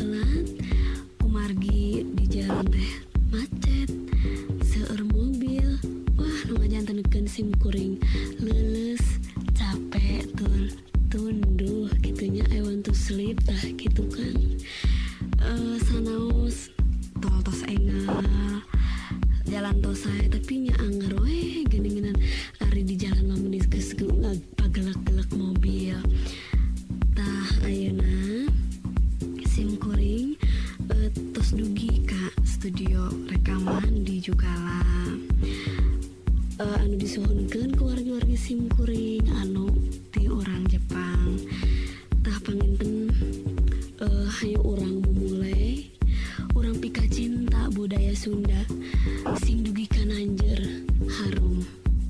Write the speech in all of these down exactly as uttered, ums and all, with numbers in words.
telat, kumargi di jalan teh macet, seueur mobil, wah nu ngajantenekeun sim kuring, leuleus, capek, tur, tunduh, gitunya I want to sleep, tah gitu kan. Uh, sanaos tol tos enggal, jalan tos saya tapi nya anggar we geuningan ari di jalan lamun geus pagelek-gelek mobil. Tah ayeuna sim kuring uh, tos dugi ka studio rekaman di Jugala. Uh, anu disuhunkeun ku wargi-wargi sim kuring anu ti orang Jepang. Tah panginten uh, hayu urang memulai, urang pika cinta budaya Sunda, sing dugi ka Nanjeur harum.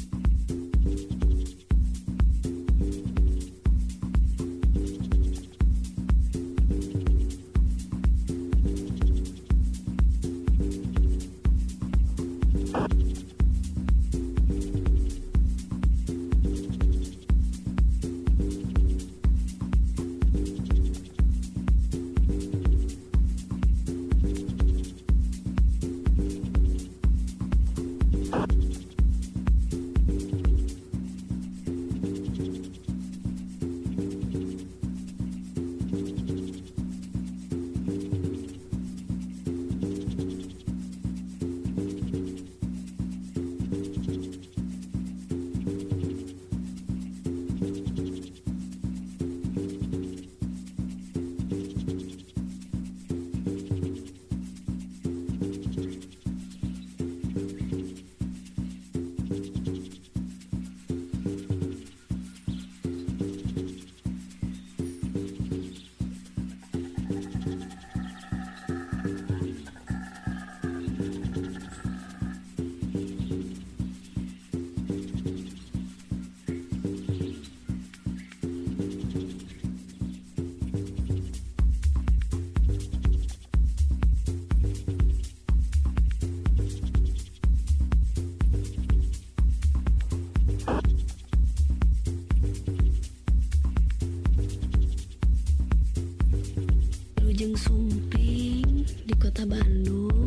Jeung sumping di kota Bandung,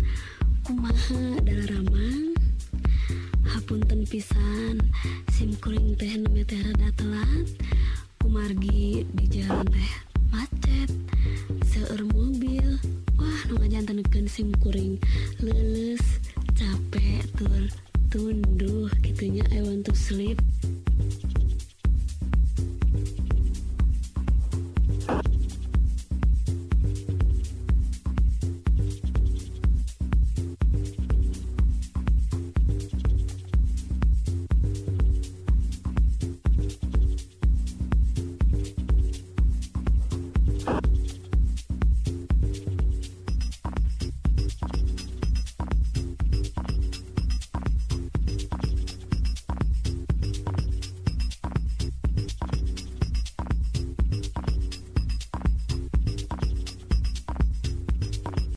kumaha dalaramang, hapunten pisan sim kuring teh nu teh rada telat, kumargi di jalan teh macet, seueur mobil, wah nu ngajantenekeun sim kuring, leuleus, capek, tur, tunduh, gitunya I want to sleep.